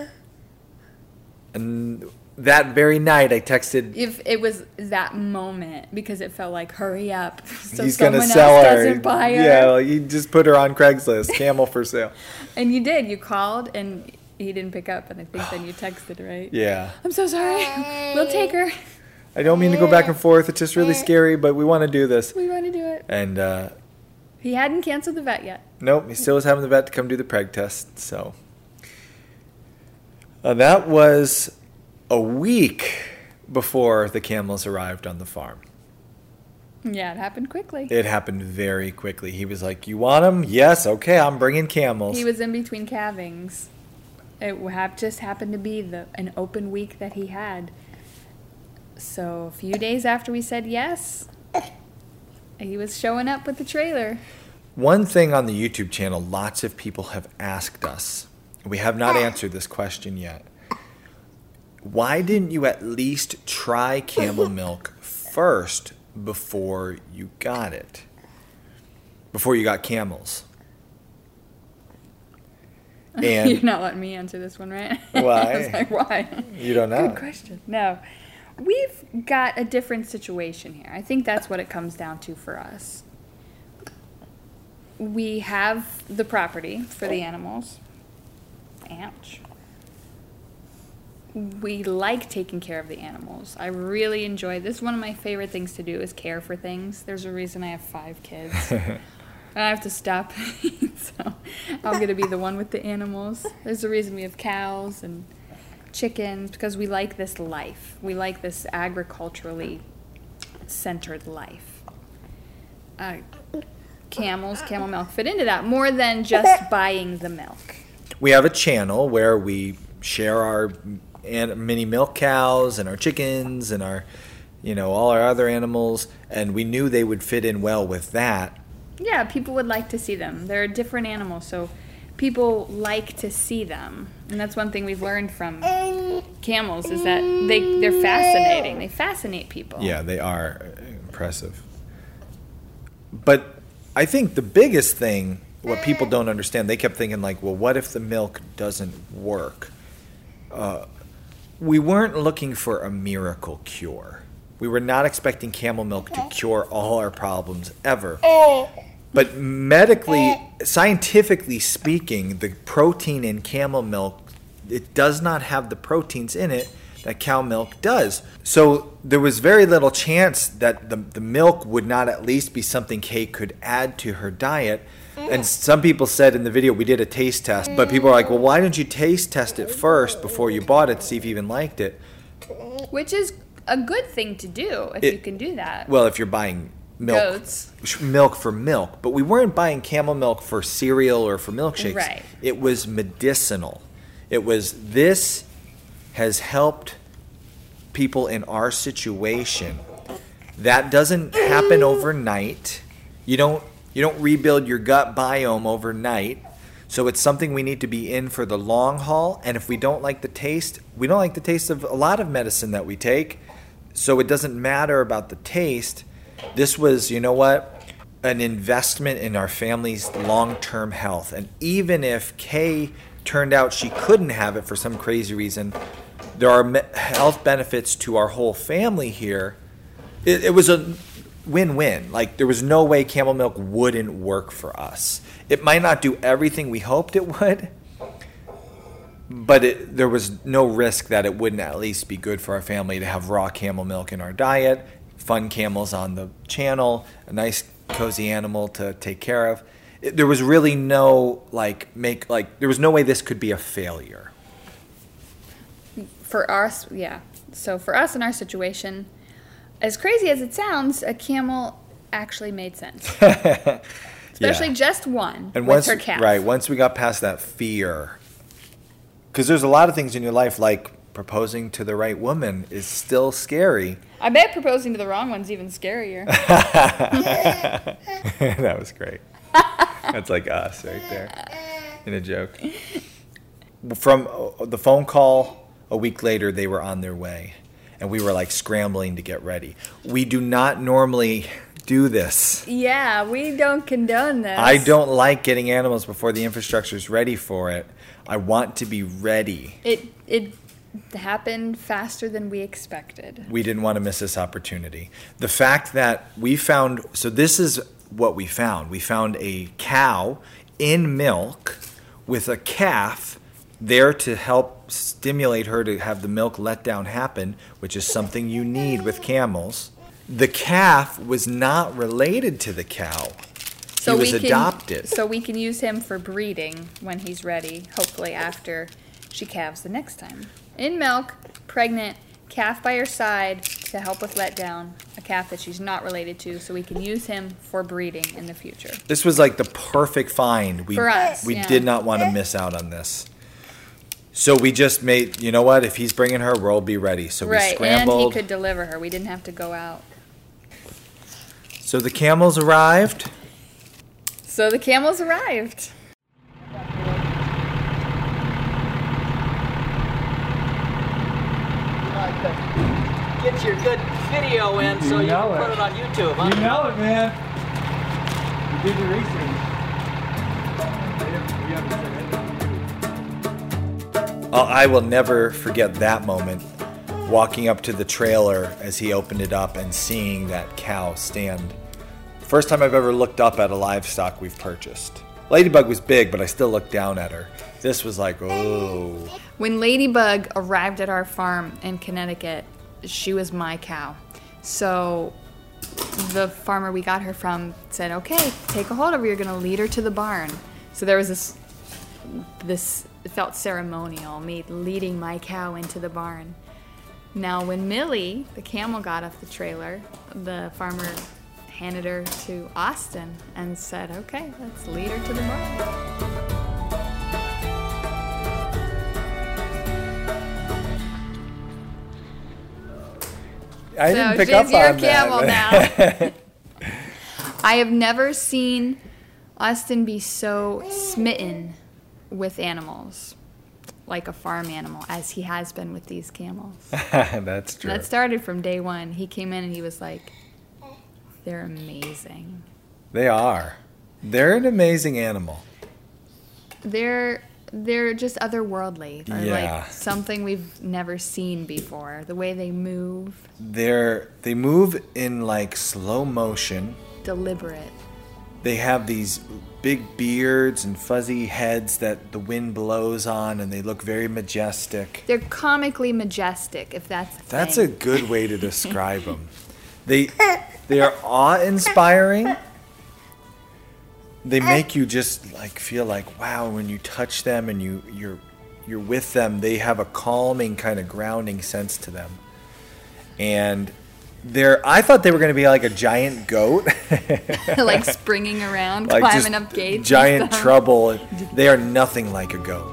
And that very night I texted, If it was that moment, because it felt like, hurry up, so he's going to someone sell else her. doesn't buy her. Yeah, like, you just put her on Craigslist, camel for sale. And you did. You called, and he didn't pick up, and I think then you texted, right? Yeah. I'm so sorry. We'll take her. I don't mean to go back and forth. It's just really scary, but we want to do this. We want to do it. And He hadn't canceled the vet yet. nope, he still was having the vet to come do the preg test. So that was a week before the camels arrived on the farm. Yeah, it happened quickly. It happened very quickly. He was like, you want them? Yes, okay, I'm bringing camels. He was in between calvings. It just happened to be an open week that he had. So a few days after we said yes, he was showing up with the trailer. One thing on the YouTube channel, lots of people have asked us, we have not answered this question yet. Why didn't you at least try camel milk first before you got it? Before you got camels? And You're not letting me answer this one, right? Why? I was like, why? you don't know. Good question. No. We've got a different situation here. I think that's what it comes down to for us. We have the property for the animals. Ouch. We like taking care of the animals. I really enjoy this. Is one of my favorite things to do is care for things. There's a reason I have 5 kids. I have to stop, so I'm going to be the one with the animals. There's a reason we have cows and chickens, because we like this life. We like this agriculturally centered life. Camel milk fit into that more than just buying the milk. We have a channel where we share our mini milk cows and our chickens and our, all our other animals, and we knew they would fit in well with that. Yeah, people would like to see them. They're a different animal, so people like to see them. And that's one thing we've learned from camels is that they're fascinating. They fascinate people. Yeah, they are impressive. But I think the biggest thing, what people don't understand, they kept thinking like, well, what if the milk doesn't work? We weren't looking for a miracle cure. We were not expecting camel milk to cure all our problems ever. But medically, scientifically speaking, the protein in camel milk, it does not have the proteins in it that cow milk does. So there was very little chance that the milk would not at least be something Kay could add to her diet. And some people said in the video, we did a taste test, but people are like, well, why didn't you taste test it first before you bought it to see if you even liked it? Which is a good thing to do if you can do that. Well, if you're buying milk for milk, but we weren't buying camel milk for cereal or for milkshakes. Right. It was medicinal. It was, this has helped people in our situation. That doesn't happen overnight. You don't rebuild your gut biome overnight. So it's something we need to be in for the long haul. And if we don't like the taste, we don't like the taste of a lot of medicine that we take. So it doesn't matter about the taste. This was, you know what, an investment in our family's long-term health. And even if Kay turned out she couldn't have it for some crazy reason, there are health benefits to our whole family here. It was a win-win. Like, there was no way camel milk wouldn't work for us. It might not do everything we hoped it would, but there was no risk that it wouldn't at least be good for our family to have raw camel milk in our diet, fun camels on the channel, a nice cozy animal to take care of. There was really no there was no way this could be a failure. For us, yeah. So for us in our situation, as crazy as it sounds, a camel actually made sense. Especially just one and with her calf. Right, once we got past that fear. Because there's a lot of things in your life, like proposing to the right woman is still scary. I bet proposing to the wrong one's even scarier. That was great. That's like us right there in a joke. From the phone call a week later, they were on their way. And we were like scrambling to get ready. We do not normally do this. Yeah, we don't condone this. I don't like getting animals before the infrastructure is ready for it. I want to be ready. It happened faster than we expected. We didn't want to miss this opportunity. The fact that we found, so this is what we found. We found a cow in milk with a calf there to help stimulate her to have the milk letdown happen, which is something you need with camels. The calf was not related to the cow. He was adopted. So we can use him for breeding when he's ready, hopefully after she calves the next time. In milk, pregnant, calf by her side to help with letdown, a calf that she's not related to, so we can use him for breeding in the future. This was like the perfect find. For us, we did not want to miss out on this. So we just made, you know what, if he's bringing her, we'll be ready. So we scrambled. And he could deliver her. We didn't have to go out. So the camels arrived. Get your good video in so you can put it on YouTube, huh? You know it, man. You did your research. I will never forget that moment, walking up to the trailer as he opened it up and seeing that cow stand. First time I've ever looked up at a livestock we've purchased. Ladybug was big, but I still looked down at her. This was like, oh. When Ladybug arrived at our farm in Connecticut, she was my cow. So the farmer we got her from said, okay, take a hold of her, you're gonna lead her to the barn. So there was this it felt ceremonial, me leading my cow into the barn. Now when Millie, the camel, got off the trailer, the farmer handed her to Austin and said, okay, let's lead her to the barn. I didn't pick up on that. So she's your camel now. I have never seen Austin be so smitten with animals, like a farm animal, as he has been with these camels. That's true. That started from day one. He came in and he was like, they're amazing. They are. They're an amazing animal. They're just otherworldly. They're Yeah. like something we've never seen before. The way they move, They move in like slow motion. deliberate. They have these big beards and fuzzy heads that the wind blows on, and they look very majestic. They're comically majestic, if that's the That's thing. a good way to describe them. They are awe-inspiring. They make you just like feel like, wow, when you touch them and you're with them, they have a calming kind of grounding sense to them. And I thought they were going to be like a giant goat. Like springing around, Like climbing just up gates. and giant stuff. trouble. They are nothing like a goat.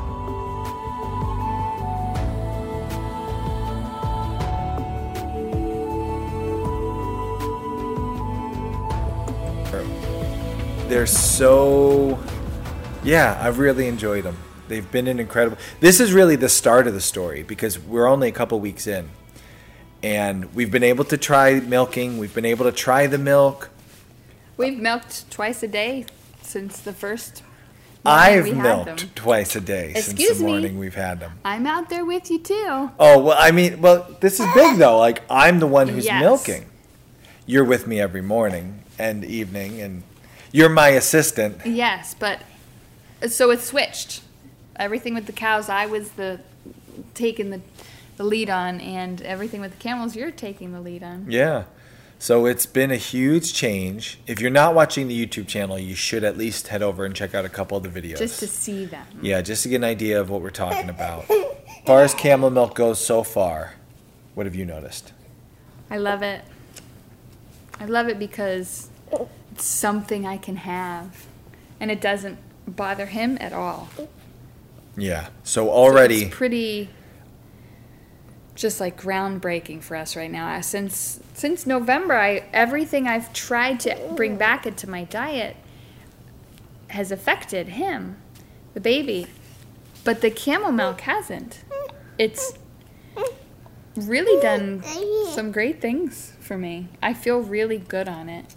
They're so, yeah, I've really enjoyed them. They've been an incredible. This is really the start of the story because we're only a couple weeks in. And we've been able to try milking. We've been able to try the milk. We've milked twice a day since the first morning I've we had milked them. twice a day since Excuse the me? morning we've had them. I'm out there with you too. Oh, well, I mean, this is big though. Like, I'm the one who's Yes. milking. You're with me every morning and evening, and you're my assistant. Yes, but so it's switched. Everything with the cows, I was taking the lead on, and everything with the camels, you're taking the lead on. Yeah. So it's been a huge change. If you're not watching the YouTube channel, you should at least head over and check out a couple of the videos. Just to see them. Yeah, just to get an idea of what we're talking about. As far as camel milk goes so far, what have you noticed? I love it. I love it because it's something I can have, and it doesn't bother him at all. Yeah. So already, It's pretty just like groundbreaking for us right now. Since November, everything I've tried to bring back into my diet has affected him, the baby, but the camel milk hasn't. It's really done some great things for me. I feel really good on it.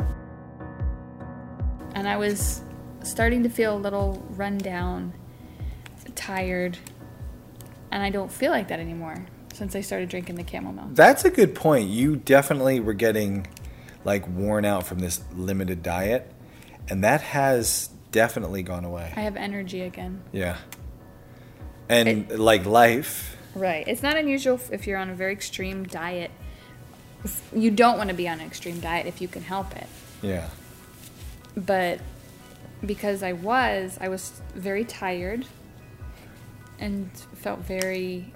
And I was starting to feel a little run down, tired, and I don't feel like that anymore since I started drinking the camel milk. that's a good point. You definitely were getting like worn out from this limited diet, and that has definitely gone away. I have energy again. Yeah. And like life. Right. It's not unusual if you're on a very extreme diet. You don't want to be on an extreme diet if you can help it. Yeah. But because I was very tired and felt very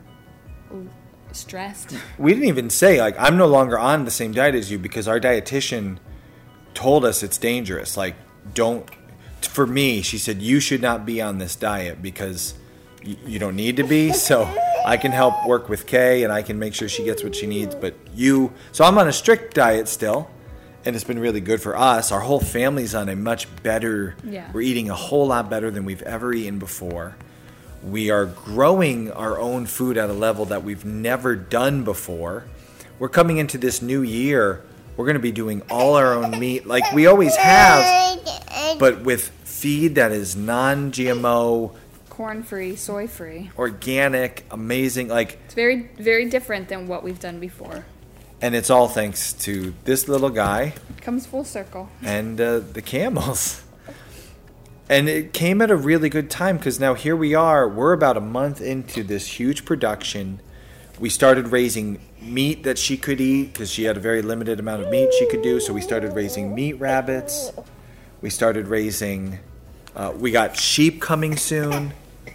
stressed. We didn't even say, like, I'm no longer on the same diet as you because our dietitian told us it's dangerous. Like, for me, she said, you should not be on this diet because you don't need to be. So I can help work with Kay and I can make sure she gets what she needs. So I'm on a strict diet still. And it's been really good for us. Our whole family's on a much better, we're eating a whole lot better than we've ever eaten before. We are growing our own food at a level that we've never done before. We're coming into this new year. We're going to be doing all our own meat like we always have, but with feed that is non-GMO, Corn-free, soy-free. organic, amazing. Like, It's very, very different than what we've done before. and it's all thanks to this little guy It comes full circle. and the camels. And it came at a really good time because now here we are. We're about a month into this huge production. We started raising meat that she could eat because she had a very limited amount of meat she could do. So we started raising meat rabbits. We started raising, we got sheep coming soon.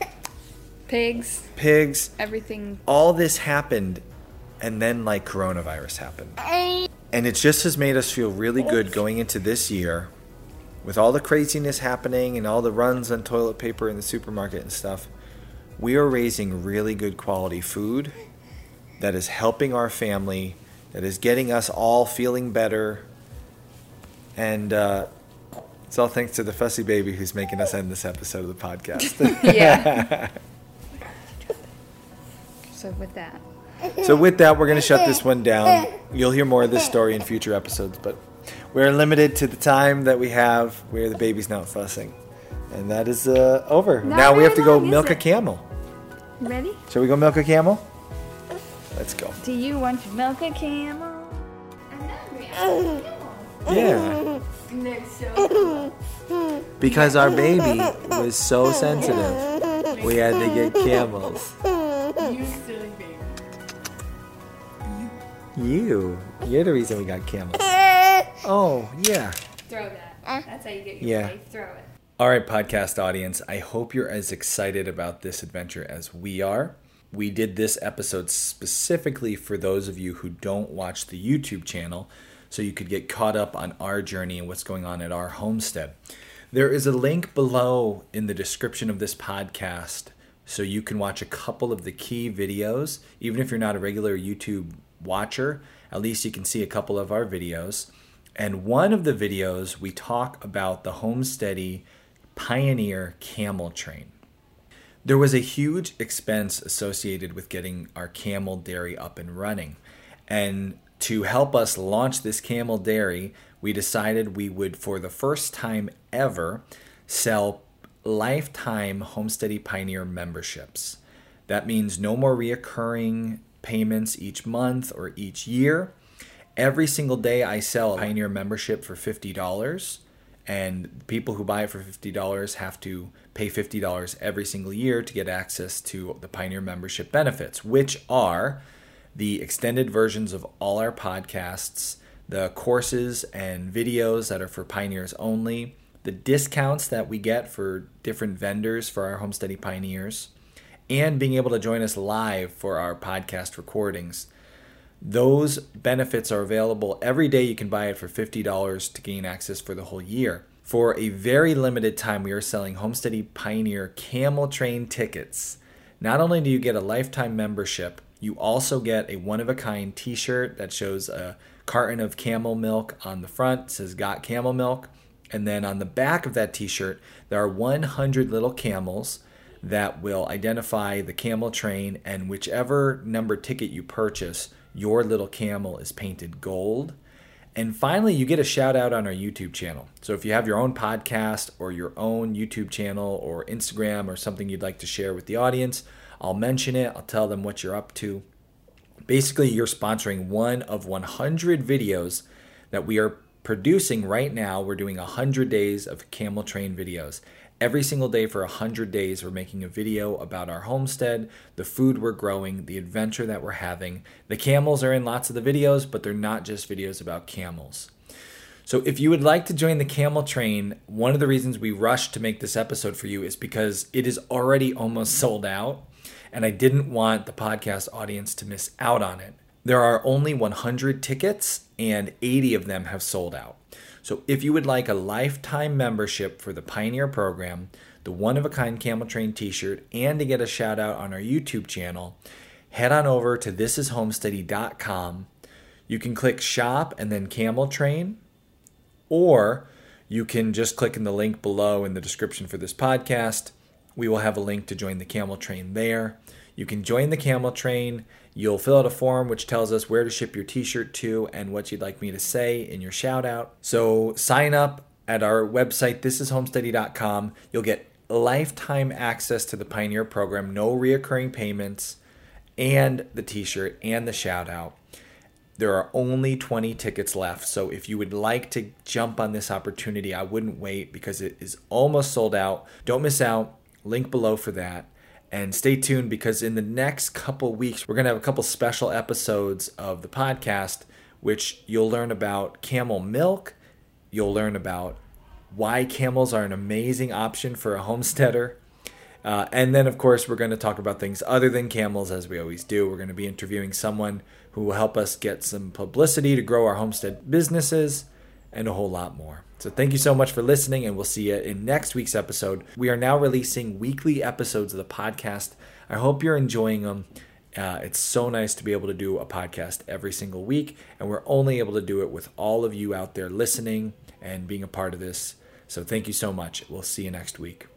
Pigs. Everything. All this happened, and then like coronavirus happened. And it just has made us feel really good going into this year. With all the craziness happening and all the runs on toilet paper in the supermarket and stuff, we are raising really good quality food that is helping our family, that is getting us all feeling better. And it's all thanks to the fussy baby who's making us end this episode of the podcast. Yeah. So with that, we're going to shut this one down. You'll hear more of this story in future episodes, but we're limited to the time that we have where the baby's not fussing. And that is over. Not now we have to go very long, milk a is it? camel. ready? Shall we go milk a camel? Let's go. Do you want to milk a camel? Yeah. Because our baby was so sensitive, we had to get camels. You silly baby. You're the reason we got camels. Oh, yeah. Throw that. That's how you get your Yeah. play. Throw it. All right, podcast audience, I hope you're as excited about this adventure as we are. We did this episode specifically for those of you who don't watch the YouTube channel, so you could get caught up on our journey and what's going on at our homestead. There is a link below in the description of this podcast so you can watch a couple of the key videos. Even if you're not a regular YouTube watcher, at least you can see a couple of our videos. And one of the videos, we talk about the Homesteady Pioneer Camel Train. There was a huge expense associated with getting our camel dairy up and running. And to help us launch this camel dairy, we decided we would, for the first time ever, sell lifetime Homesteady Pioneer memberships. That means no more reoccurring payments each month or each year. Every single day I sell a Pioneer membership for $50, and people who buy it for $50 have to pay $50 every single year to get access to the Pioneer membership benefits, which are the extended versions of all our podcasts, the courses and videos that are for Pioneers only, the discounts that we get for different vendors for our Homesteady Pioneers, and being able to join us live for our podcast recordings. Those benefits are available every day. You can buy it for $50 to gain access for the whole year. For a very limited time, we are selling Homesteady Pioneer Camel Train tickets. Not only do you get a lifetime membership, you also get a one-of-a-kind t-shirt that shows a carton of camel milk on the front. It says "Got Camel Milk." And then on the back of that t-shirt, there are 100 little camels that will identify the camel train, and whichever number ticket you purchase, your little camel is painted gold. And finally, you get a shout out on our YouTube channel. So if you have your own podcast or your own YouTube channel or Instagram or something you'd like to share with the audience, I'll mention it. I'll tell them what you're up to. Basically, you're sponsoring one of 100 videos that we are producing right now. We're doing 100 days of camel train videos. Every single day for 100 days, we're making a video about our homestead, the food we're growing, the adventure that we're having. The camels are in lots of the videos, but they're not just videos about camels. So if you would like to join the camel train, one of the reasons we rushed to make this episode for you is because it is already almost sold out, and I didn't want the podcast audience to miss out on it. There are only 100 tickets, and 80 of them have sold out. So if you would like a lifetime membership for the Pioneer program, the one-of-a-kind Camel Train t-shirt, and to get a shout out on our YouTube channel, head on over to thisishomesteady.com. You can click shop and then Camel Train, or you can just click in the link below in the description for this podcast. We will have a link to join the Camel Train there. You can join the Camel Train. You'll fill out a form which tells us where to ship your t-shirt to and what you'd like me to say in your shout out. So sign up at our website, thisishomesteady.com. You'll get lifetime access to the Pioneer program, no reoccurring payments, and the t-shirt and the shout out. There are only 20 tickets left, so if you would like to jump on this opportunity, I wouldn't wait because it is almost sold out. Don't miss out. Link below for that. And stay tuned because in the next couple weeks, we're going to have a couple special episodes of the podcast, which you'll learn about camel milk. You'll learn about why camels are an amazing option for a homesteader. And then, of course, we're going to talk about things other than camels, as we always do. We're going to be interviewing someone who will help us get some publicity to grow our homestead businesses and a whole lot more. So thank you so much for listening, and we'll see you in next week's episode. We are now releasing weekly episodes of the podcast. I hope you're enjoying them. It's so nice to be able to do a podcast every single week, and we're only able to do it with all of you out there listening and being a part of this. So thank you so much. We'll see you next week.